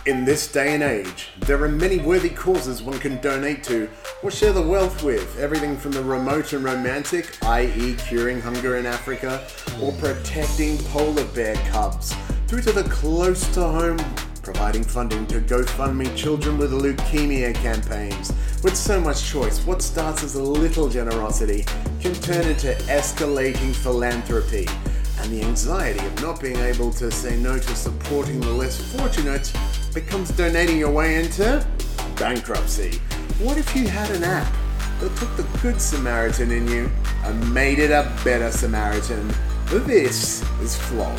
In this day and age, there are many worthy causes one can donate to or share the wealth with. Everything from the remote and romantic, i.e. curing hunger in Africa or protecting polar bear cubs, through to the close to home, providing funding to GoFundMe children with leukemia campaigns. With so much choice, what starts as a little generosity can turn into escalating philanthropy. And the anxiety of not being able to say no to supporting the less fortunate becomes donating your way into bankruptcy. What if you had an app that took the good Samaritan in you and made it a better Samaritan? This is Flog.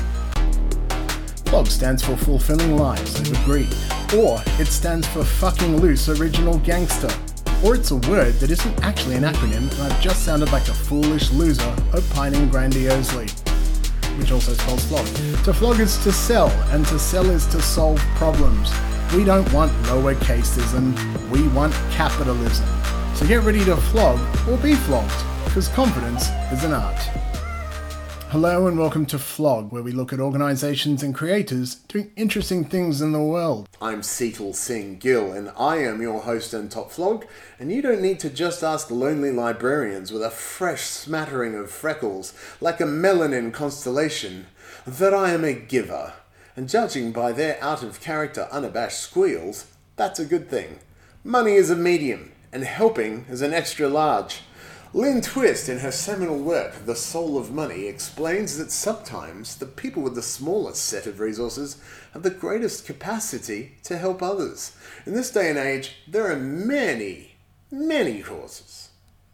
FLOG stands for Fulfilling Lives Over Greed, or it stands for Fucking Loose Original Gangster, or it's a word that isn't actually an acronym and I've just sounded like a foolish loser opining grandiosely, which also spells flog. To flog is to sell, and to sell is to solve problems. We don't want lower caseism, we want capitalism. So get ready to flog or be flogged, because confidence is an art. Hello and welcome to Flog, where we look at organisations and creators doing interesting things in the world. I'm Seetal Singh Gill, and I am your host and top flog, and you don't need to just ask lonely librarians with a fresh smattering of freckles, like a melanin constellation, that I am a giver. And judging by their out-of-character unabashed squeals, that's a good thing. Money is a medium, and helping is an extra large. Lynn Twist, in her seminal work, The Soul of Money, explains that sometimes the people with the smallest set of resources have the greatest capacity to help others. In this day and age, there are many causes.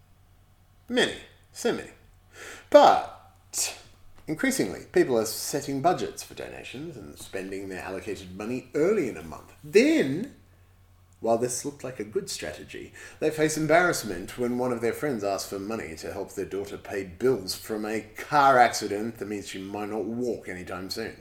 So many. But increasingly, people are setting budgets for donations and spending their allocated money early in a month. Then, while this looked like a good strategy, they face embarrassment when one of their friends asks for money to help their daughter pay bills from a car accident that means she might not walk anytime soon.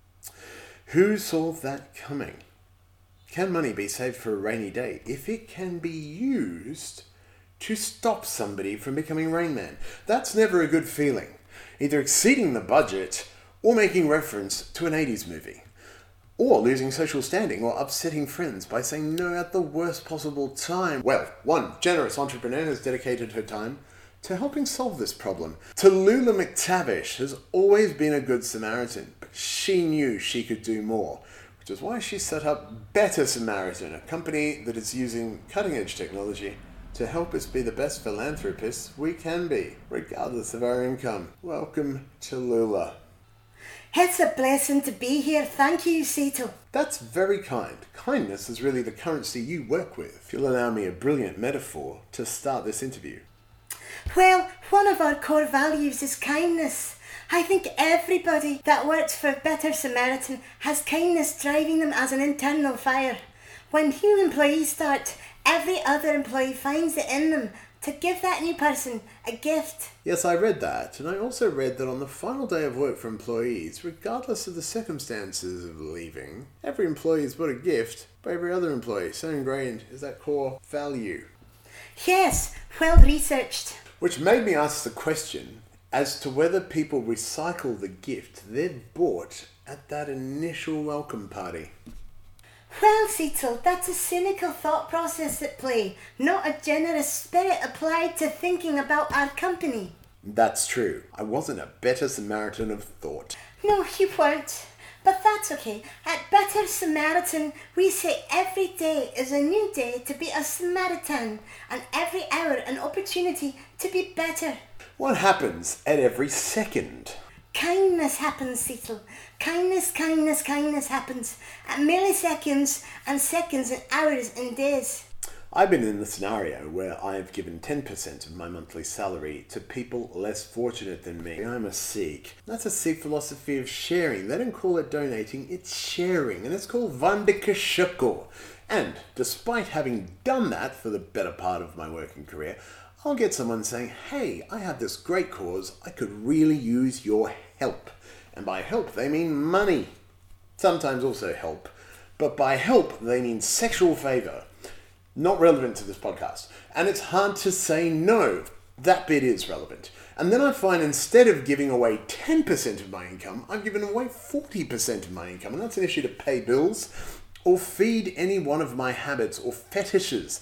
Who saw that coming? Can money be saved for a rainy day if it can be used to stop somebody from becoming Rain Man? That's never a good feeling, either exceeding the budget or making reference to an 80s movie. Or losing social standing or upsetting friends by saying no at the worst possible time. Well, one generous entrepreneur has dedicated her time to helping solve this problem. Tallulah McTavish has always been a good Samaritan, but she knew she could do more, which is why she set up Better Samaritan, a company that is using cutting-edge technology to help us be the best philanthropists we can be, regardless of our income. Welcome, Tallulah. It's a blessing to be here. Thank you, Seetal. That's very kind. Kindness is really the currency you work with. If you'll allow me a brilliant metaphor to start this interview. Well, one of our core values is kindness. I think everybody that works for Better Samaritan has kindness driving them as an internal fire. When new employees start, every other employee finds it in them to give that new person a gift. Yes, I read that, and I also read that on the final day of work for employees, regardless of the circumstances of leaving, every employee is bought a gift by every other employee. So ingrained is that core value. Yes, well researched. Which made me ask the question as to whether people recycle the gift they've bought at that initial welcome party. Well, Seetal, that's a cynical thought process at play, not a generous spirit applied to thinking about our company. That's true. I wasn't a better Samaritan of thought. No, you weren't. But that's okay. At Better Samaritan, we say every day is a new day to be a Samaritan, and every hour an opportunity to be better. What happens at every second? Kindness happens, Seetal. Kindness happens at milliseconds and seconds and hours and days. I've been in the scenario where I've given 10% of my monthly salary to people less fortunate than me. I'm a Sikh. That's a Sikh philosophy of sharing. They don't call it donating, it's sharing, and it's called Vandika Shukr. And despite having done that for the better part of my working career, I'll get someone saying, hey, I have this great cause, I could really use your help. And by help, they mean money. Sometimes also help. But by help, they mean sexual favour. Not relevant to this podcast. And it's hard to say no. That bit is relevant. And then I find instead of giving away 10% of my income, I've given away 40% of my income. And that's an issue to pay bills or feed any one of my habits or fetishes.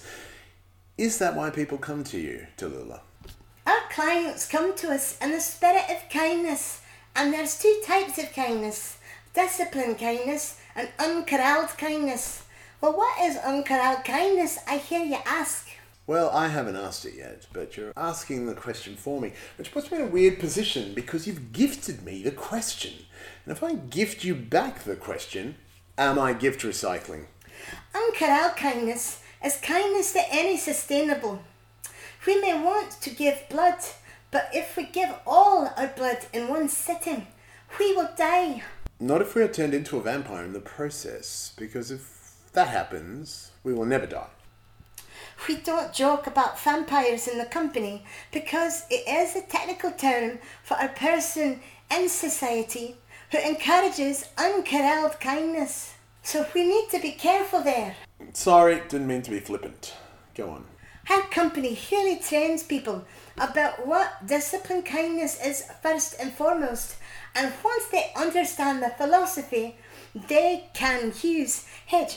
Is that why people come to you, Tallulah? Our clients come to us in the spirit of kindness, and there's two types of kindness: disciplined kindness and uncorralled kindness. Well, what is uncorralled kindness, I hear you ask? Well, I haven't asked it yet, but you're asking the question for me, which puts me in a weird position because you've gifted me the question. And if I gift you back the question, am I gift recycling? Uncorralled kindness is kindness to any sustainable. We may want to give blood, but if we give all our blood in one sitting, we will die. Not if we are turned into a vampire in the process, because if that happens, we will never die. We don't joke about vampires in the company because it is a technical term for a person in society who encourages uncorralled kindness. So we need to be careful there. Sorry, didn't mean to be flippant. Go on. Our company really trains people about what disciplined kindness is first and foremost, and once they understand the philosophy, they can use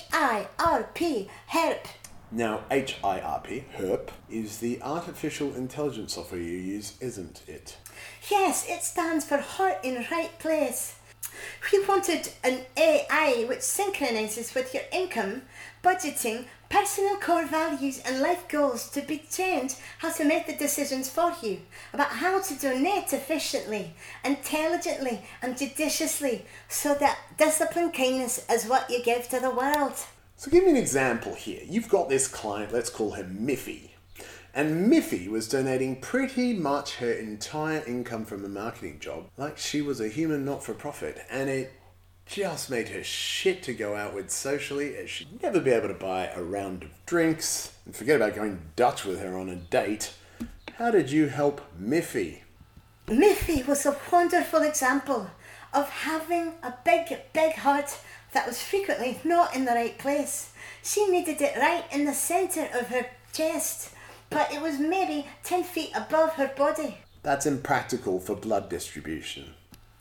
HIRP, HERP. Now, HIRP, HERP, is the artificial intelligence software you use, isn't it? Yes, it stands for Heart in Right Place. We wanted an AI which synchronizes with your income, budgeting, personal core values and life goals to be trained how to make the decisions for you about how to donate efficiently, intelligently and judiciously so that disciplined kindness is what you give to the world. So give me an example here. You've got this client, let's call her Miffy. And Miffy was donating pretty much her entire income from a marketing job like she was a human not-for-profit, and it just made her shit to go out with socially, as she'd never be able to buy a round of drinks, and forget about going Dutch with her on a date. How did you help Miffy? Miffy was a wonderful example of having a big heart that was frequently not in the right place. She needed it right in the centre of her chest, but it was maybe 10 feet above her body. That's impractical for blood distribution.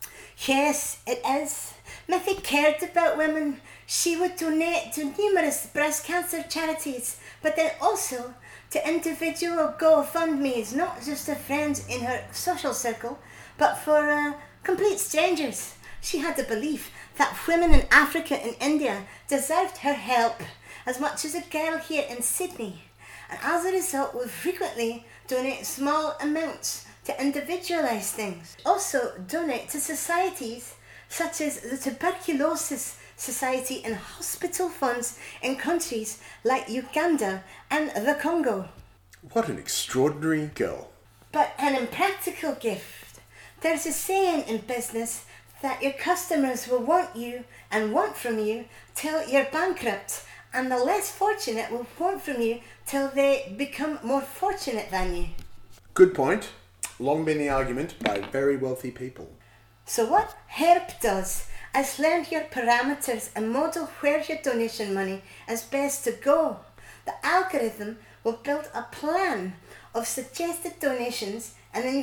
Yes, it is. Miffy cared about women. She would donate to numerous breast cancer charities, but then also to individual GoFundMes, not just to friends in her social circle, but for complete strangers. She had the belief that women in Africa and India deserved her help as much as a girl here in Sydney, and as a result would frequently donate small amounts to individualise things. Also donate to societies such as the Tuberculosis Society and hospital funds in countries like Uganda and the Congo. What an extraordinary girl. But an impractical gift. There's a saying in business that your customers will want you and want from you till you're bankrupt, and the less fortunate will want from you till they become more fortunate than you. Good point. Long been the argument by very wealthy people. So what HERP does is learn your parameters and model where your donation money is best to go. The algorithm will build a plan of suggested donations and then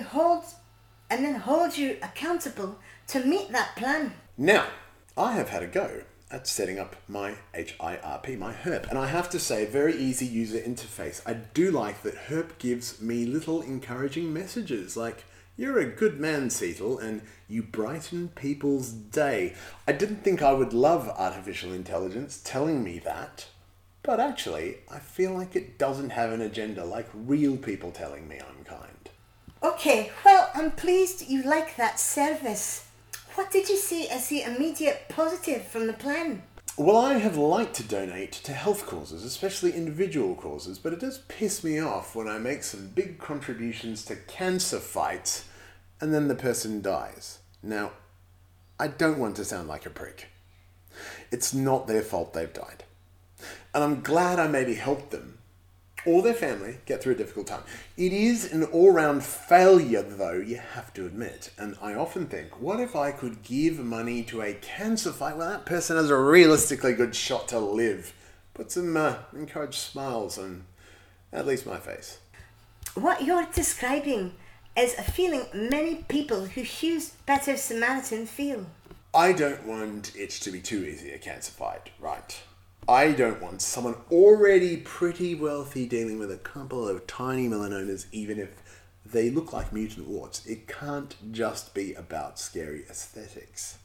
hold you accountable to meet that plan. Now, I have had a go at setting up my HIRP, my HERP, and I have to say, very easy user interface. I do like that HERP gives me little encouraging messages like, "You're a good man, Cecil, and you brighten people's day." I didn't think I would love artificial intelligence telling me that, but actually, I feel like it doesn't have an agenda like real people telling me I'm kind. Okay, well, I'm pleased you like that service. What did you see as the immediate positive from the plan? Well, I have liked to donate to health causes, especially individual causes, but it does piss me off when I make some big contributions to cancer fights and then the person dies. Now, I don't want to sound like a prick. It's not their fault they've died. And I'm glad I maybe helped them or their family get through a difficult time. It is an all-round failure, though, you have to admit. And I often think, what if I could give money to a cancer fight where that person has a realistically good shot to live? Put some encouraged smiles on at least my face. What you're describing is a feeling many people who use Better Samaritan feel. I don't want it to be too easy a cancer fight, right? I don't want someone already pretty wealthy dealing with a couple of tiny melanomas, even if they look like mutant warts. It can't just be about scary aesthetics.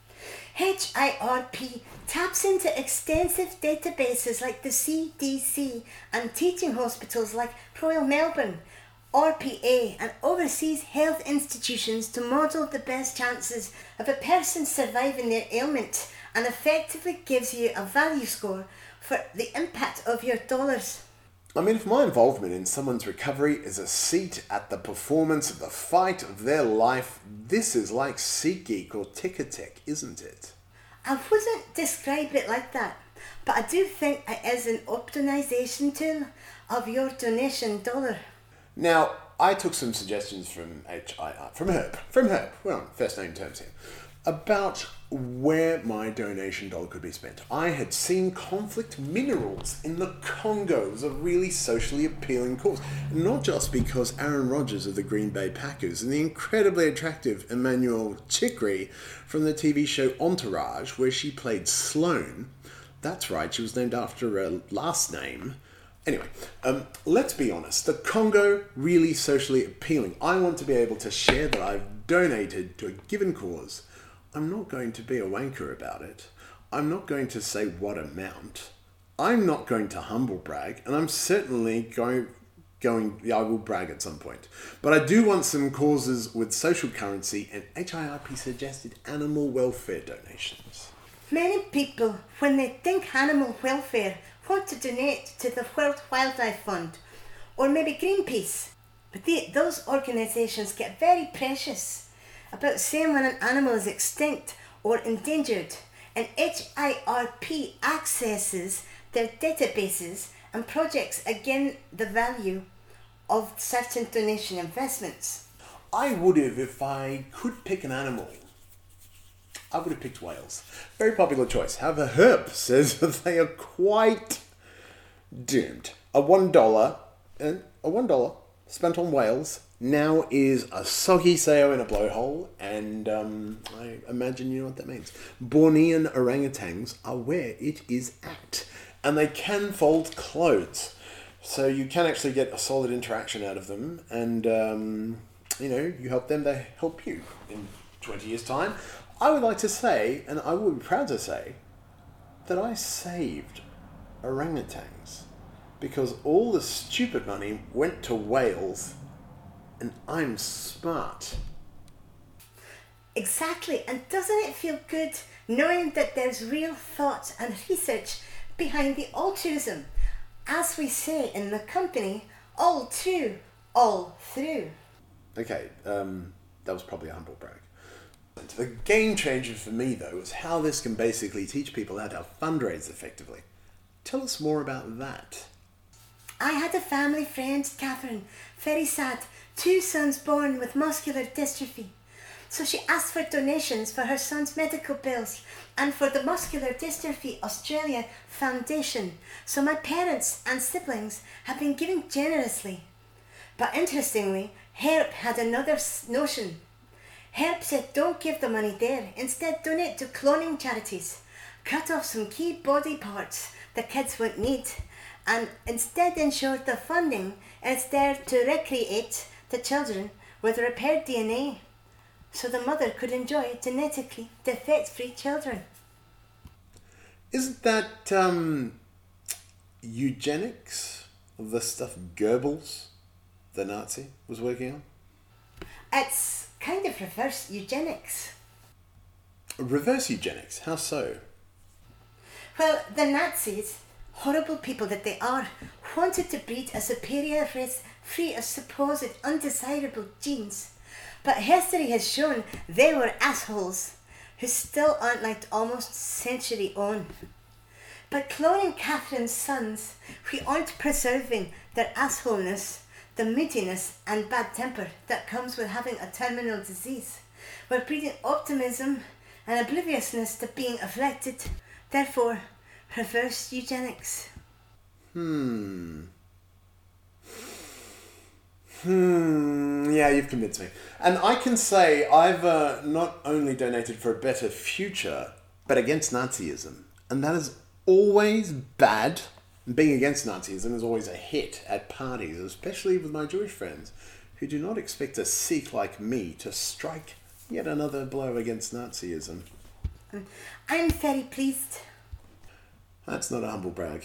HIRP taps into extensive databases like the CDC and teaching hospitals like Royal Melbourne, RPA, and overseas health institutions to model the best chances of a person surviving their ailment, and effectively gives you a value score for the impact of your dollars. I mean, if my involvement in someone's recovery is a seat at the performance of the fight of their life, this is like SeatGeek or Ticketek, isn't it? I wouldn't describe it like that, but I do think it is an optimization tool of your donation dollar. Now, I took some suggestions from Herb, we're on first name terms here, about where my donation dollar could be spent. I had seen conflict minerals in the Congo. It was a really socially appealing cause. Not just because Aaron Rodgers of the Green Bay Packers and the incredibly attractive Emmanuel Chikri from the TV show Entourage, where she played Sloane. That's right, she was named after her last name. Anyway, let's be honest. The Congo, really socially appealing. I want to be able to share that I've donated to a given cause. I'm not going to be a wanker about it. I'm not going to say what amount. I'm not going to humble brag, and I'm certainly I will brag at some point. But I do want some causes with social currency, and HIRP suggested animal welfare donations. Many people, when they think animal welfare, want to donate to the World Wildlife Fund, or maybe Greenpeace. But those organisations get very precious about saying when an animal is extinct or endangered, and HIRP accesses their databases and projects again the value of certain donation investments. I would have, if I could pick an animal, I would have picked whales. Very popular choice. However, Herb says that they are quite doomed. A $1 spent on whales now is a soggy sayo in a blowhole, and I imagine you know what that means. Bornean orangutans are where it is at, and they can fold clothes, so you can actually get a solid interaction out of them, and you help them, they help you. In 20 years' time, I would like to say, and I would be proud to say, that I saved orangutans, because all the stupid money went to whales. And I'm smart. Exactly, and doesn't it feel good knowing that there's real thought and research behind the altruism? As we say in the company, all to, all through. Okay, that was probably a humble brag. The game changer for me, though, is how this can basically teach people how to fundraise effectively. Tell us more about that. I had a family friend, Catherine, very sad, 2 sons born with muscular dystrophy. So she asked for donations for her son's medical bills and for the Muscular Dystrophy Australia Foundation. So my parents and siblings have been giving generously. But interestingly, Herb had another notion. Herb said don't give the money there, instead donate to cloning charities. Cut off some key body parts the kids won't need, and instead ensure the funding is there to recreate the children with repaired DNA, so the mother could enjoy genetically defect-free children. Isn't that eugenics? The stuff Goebbels, the Nazi, was working on? It's kind of reverse eugenics. Reverse eugenics? How so? Well, the Nazis, horrible people that they are, wanted to breed a superior race free of supposed undesirable genes. But history has shown they were assholes who still aren't liked almost a century on. But cloning Catherine's sons, we aren't preserving their assholeness, the moodiness and bad temper that comes with having a terminal disease. We're breeding optimism and obliviousness to being afflicted. Therefore, reverse eugenics. Yeah, you've convinced me. And I can say I've not only donated for a better future, but against Nazism. And that is always bad. Being against Nazism is always a hit at parties, especially with my Jewish friends, who do not expect a Sikh like me to strike yet another blow against Nazism. I'm very pleased. That's not a humble brag.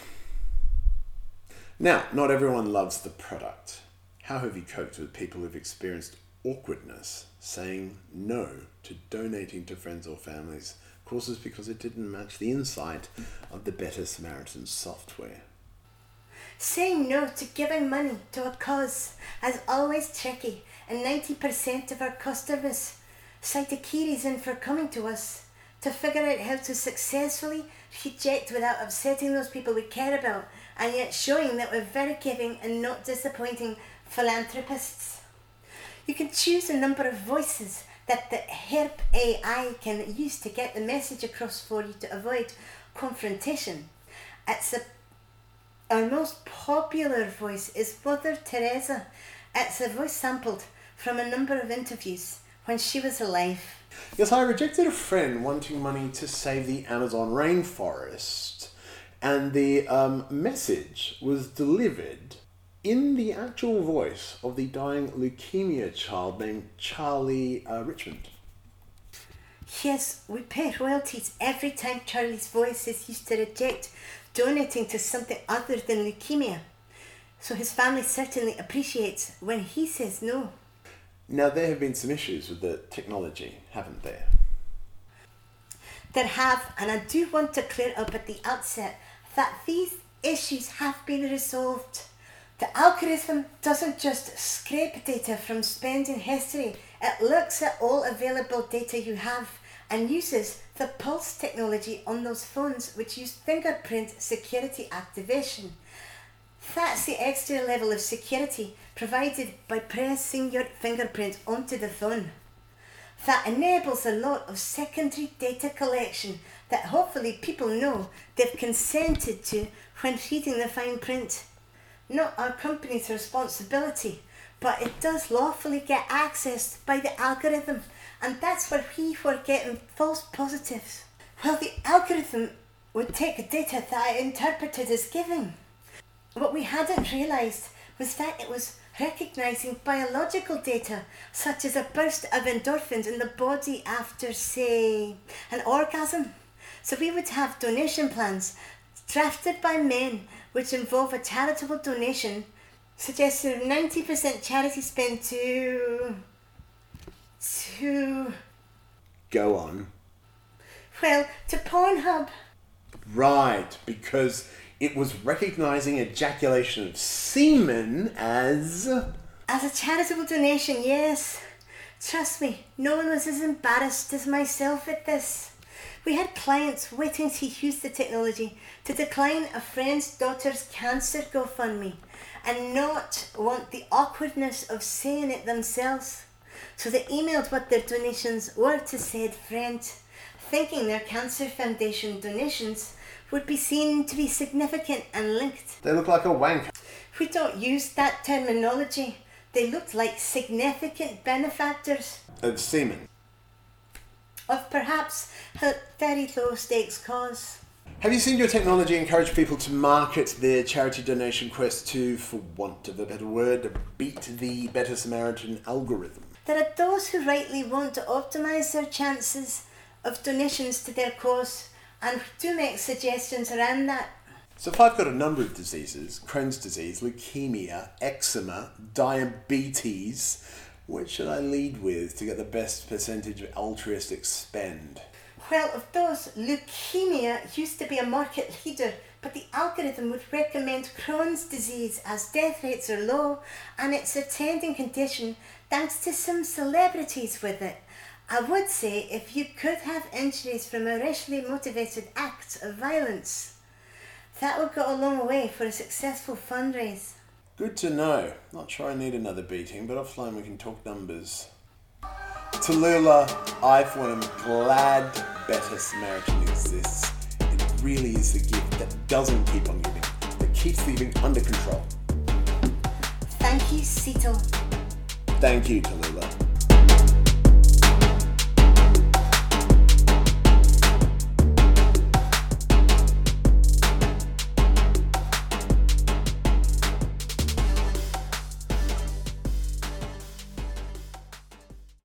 Now, not everyone loves the product. How have you coped with people who've experienced awkwardness saying no to donating to friends or families courses because it didn't match the insight of the Better Samaritan software? Saying no to giving money to a cause is always tricky, and 90% of our customers cite a key reason for coming to us: to figure out how to successfully reject without upsetting those people we care about, and yet showing that we're very giving and not disappointing philanthropists. You can choose a number of voices that the HERP AI can use to get the message across for you to avoid confrontation. Our most popular voice is Mother Teresa. It's a voice sampled from a number of interviews when she was alive. Yes, I rejected a friend wanting money to save the Amazon rainforest, and the message was delivered in the actual voice of the dying leukemia child named Charlie Richmond. Yes, we pay royalties every time Charlie's voice is used to reject donating to something other than leukemia. So his family certainly appreciates when he says no. Now, there have been some issues with the technology, haven't there? There have, and I do want to clear up at the outset that these issues have been resolved. The algorithm doesn't just scrape data from spending history, it looks at all available data you have and uses the Pulse technology on those phones, which use fingerprint security activation. That's the extra level of security provided by pressing your fingerprint onto the phone. That enables a lot of secondary data collection that hopefully people know they've consented to when reading the fine print. Not our company's responsibility, but it does lawfully get accessed by the algorithm, and that's where we were getting false positives. Well, the algorithm would take the data that I interpreted as giving. What we hadn't realised was that it was recognising biological data, such as a burst of endorphins in the body after, say, an orgasm. So we would have donation plans drafted by men which involve a charitable donation, suggesting 90% charity spend to... Go on. Well, to Pornhub. Right, because it was recognising ejaculation of semen as a charitable donation, yes. Trust me, no one was as embarrassed as myself at this. We had clients waiting to use the technology to decline a friend's daughter's cancer GoFundMe and not want the awkwardness of saying it themselves. So they emailed what their donations were to said friend, thinking their cancer foundation donations would be seen to be significant and linked. They look like a wank. We don't use that terminology. They looked like significant benefactors. Of semen. Of perhaps a very low stakes cause. Have you seen your technology encourage people to market their charity donation quest to, for want of a better word, beat the Better Samaritan algorithm? There are those who rightly want to optimise their chances of donations to their cause and do make suggestions around that. So if I've got a number of diseases, Crohn's disease, leukemia, eczema, diabetes, which should I lead with to get the best percentage of altruistic spend? Well, of those, leukemia used to be a market leader, but the algorithm would recommend Crohn's disease as death rates are low and it's a trending condition thanks to some celebrities with it. I would say if you could have injuries from a racially motivated acts of violence, that would go a long way for a successful fundraise. Good to know. Not sure I need another beating, but offline we can talk numbers. Tallulah, I for one am glad Better Samaritan exists. It really is the gift that doesn't keep on giving, that keeps the giving under control. Thank you, Cito. Thank you, Tallulah.